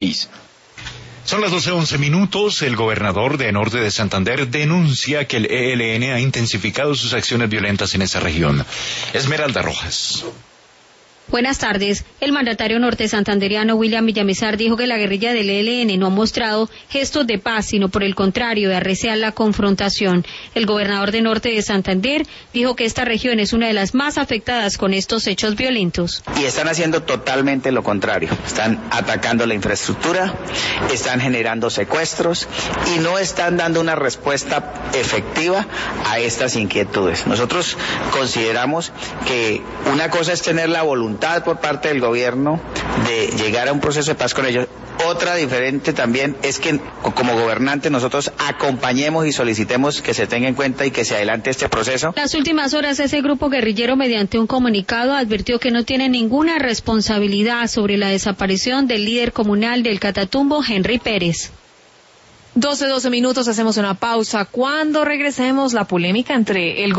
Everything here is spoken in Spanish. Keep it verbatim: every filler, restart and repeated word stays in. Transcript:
Son las doce once minutos. El gobernador de Norte de Santander denuncia que el E L N ha intensificado sus acciones violentas en esa región. Esmeralda Rojas. Buenas tardes. El mandatario norte santanderiano William Villamizar dijo que la guerrilla del E L N no ha mostrado gestos de paz, sino por el contrario, de arreciar la confrontación. El gobernador de Norte de Santander dijo que esta región es una de las más afectadas con estos hechos violentos. Y están haciendo totalmente lo contrario. Están atacando la infraestructura, están generando secuestros y no están dando una respuesta efectiva a estas inquietudes. Nosotros consideramos que una cosa es tener la voluntad por parte del gobierno de llegar a un proceso de paz con ellos. Otra diferente también es que como gobernantes nosotros acompañemos y solicitemos que se tenga en cuenta y que se adelante este proceso. Las últimas horas ese grupo guerrillero mediante un comunicado advirtió que no tiene ninguna responsabilidad sobre la desaparición del líder comunal del Catatumbo, Henry Pérez. doce, doce minutos, hacemos una pausa. Cuando regresemos, la polémica entre el